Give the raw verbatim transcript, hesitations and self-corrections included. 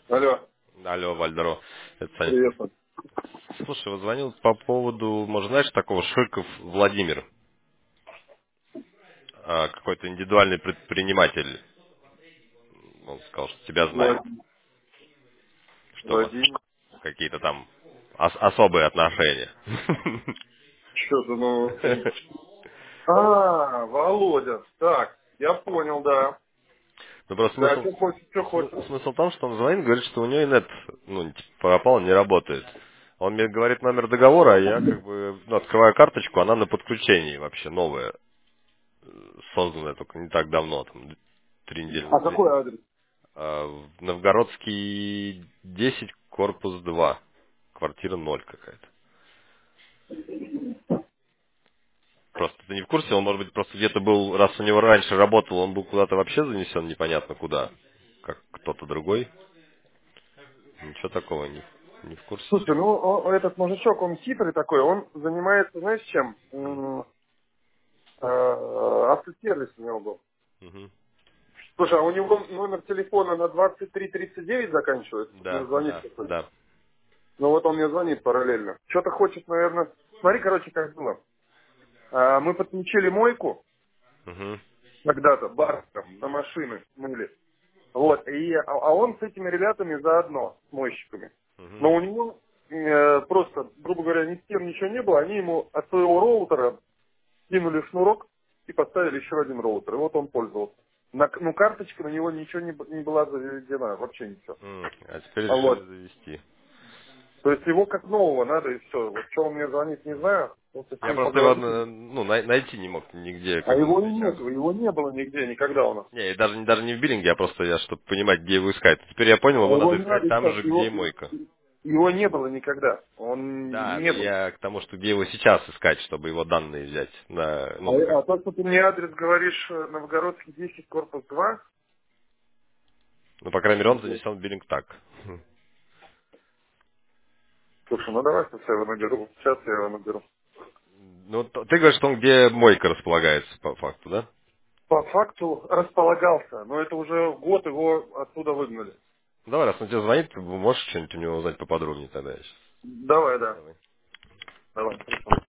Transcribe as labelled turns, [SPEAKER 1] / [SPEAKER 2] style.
[SPEAKER 1] Алло,
[SPEAKER 2] Алло, Вальдеро, это Саня.
[SPEAKER 1] приветствую.
[SPEAKER 2] Слушай, вот звонил по поводу, может, знаешь, такого Ширков Владимир, а, какой-то индивидуальный предприниматель. Он сказал, что тебя знает,
[SPEAKER 1] Владимир.
[SPEAKER 2] что у вас
[SPEAKER 1] Владимир.
[SPEAKER 2] какие-то там ос- особые отношения.
[SPEAKER 1] Что-то, ну... ты- А, Володя. Так, я понял, да.
[SPEAKER 2] Ну, просто
[SPEAKER 1] Да,
[SPEAKER 2] смысл,
[SPEAKER 1] что хочешь, что хочешь.
[SPEAKER 2] смы- смысл в том, что он звонит, говорит, что у него инет, ну, типа, пропал, не работает. Он мне говорит номер договора, а я как бы ну, открываю карточку, она на подключении вообще новая, созданная только не так давно, там, три недели,
[SPEAKER 1] А
[SPEAKER 2] две,
[SPEAKER 1] какой адрес?
[SPEAKER 2] А, в Новгородский десять, корпус два, квартира ноль какая-то. Просто ты не в курсе, он, может быть, просто где-то был, раз у него раньше работал, он был куда-то вообще занесен непонятно куда, как кто-то другой. Ничего такого, не, не в курсе.
[SPEAKER 1] Слушай, ну о- этот мужичок, он хитрый такой, он занимается, знаешь, чем? М, э, Автосервис у него был.
[SPEAKER 2] Мгм.
[SPEAKER 1] Слушай, а у него номер телефона на двадцать три тридцать девять заканчивается? Мне
[SPEAKER 2] Да,
[SPEAKER 1] звонит
[SPEAKER 2] да,
[SPEAKER 1] какой-то.
[SPEAKER 2] да.
[SPEAKER 1] Ну вот он мне звонит параллельно. Что-то хочет, наверное... Смотри, короче, как было. А, мы подключили мойку
[SPEAKER 2] Мгм.
[SPEAKER 1] когда-то, барком, на машины мыли. Вот, и, а, а он с этими ребятами заодно, с мойщиками.
[SPEAKER 2] Мгм.
[SPEAKER 1] Но у него э, просто, грубо говоря, ни с кем ничего не было, они ему от своего роутера кинули шнурок и поставили еще один роутер, и вот он пользовался. На, ну, карточка на него ничего не, б- не была заведена, вообще ничего.
[SPEAKER 2] М, А теперь
[SPEAKER 1] А
[SPEAKER 2] решили
[SPEAKER 1] вот,
[SPEAKER 2] завести.
[SPEAKER 1] то есть его как нового надо, и все. Вот что он мне звонит, не знаю, вот с
[SPEAKER 2] Я
[SPEAKER 1] ним
[SPEAKER 2] просто его
[SPEAKER 1] поговорю.
[SPEAKER 2] э, ну, най- найти не мог нигде,
[SPEAKER 1] А
[SPEAKER 2] когда на
[SPEAKER 1] его и нет,
[SPEAKER 2] встречах.
[SPEAKER 1] его не было нигде, никогда у нас.
[SPEAKER 2] Не, и даже, даже не в биллинге, а просто я, чтобы понимать, где его искать. Теперь я понял,
[SPEAKER 1] А
[SPEAKER 2] его
[SPEAKER 1] его
[SPEAKER 2] надо
[SPEAKER 1] не
[SPEAKER 2] искать
[SPEAKER 1] надо
[SPEAKER 2] там
[SPEAKER 1] искать,
[SPEAKER 2] же, где и
[SPEAKER 1] его,
[SPEAKER 2] мойка.
[SPEAKER 1] его не было никогда. Он
[SPEAKER 2] Да,
[SPEAKER 1] не
[SPEAKER 2] но
[SPEAKER 1] был.
[SPEAKER 2] я к тому, что где его сейчас искать, чтобы его данные взять. На,
[SPEAKER 1] А,
[SPEAKER 2] ну, как,
[SPEAKER 1] а то, что ты мне адрес говоришь, э, Новгородский десять, корпус два.
[SPEAKER 2] ну, по крайней мере, он
[SPEAKER 1] Мгм.
[SPEAKER 2] занесен в биллинг так.
[SPEAKER 1] Слушай, ну давай сейчас я его наберу. Сейчас я его наберу.
[SPEAKER 2] Ну, т- ты говоришь, что он где мойка располагается, по факту, да?
[SPEAKER 1] По факту располагался, но это уже год его оттуда выгнали.
[SPEAKER 2] Давай, раз он тебе звонит, ты можешь что-нибудь у него узнать поподробнее тогда. Я щас-
[SPEAKER 1] Давай, да.
[SPEAKER 2] Давай.
[SPEAKER 1] Давай, хорошо.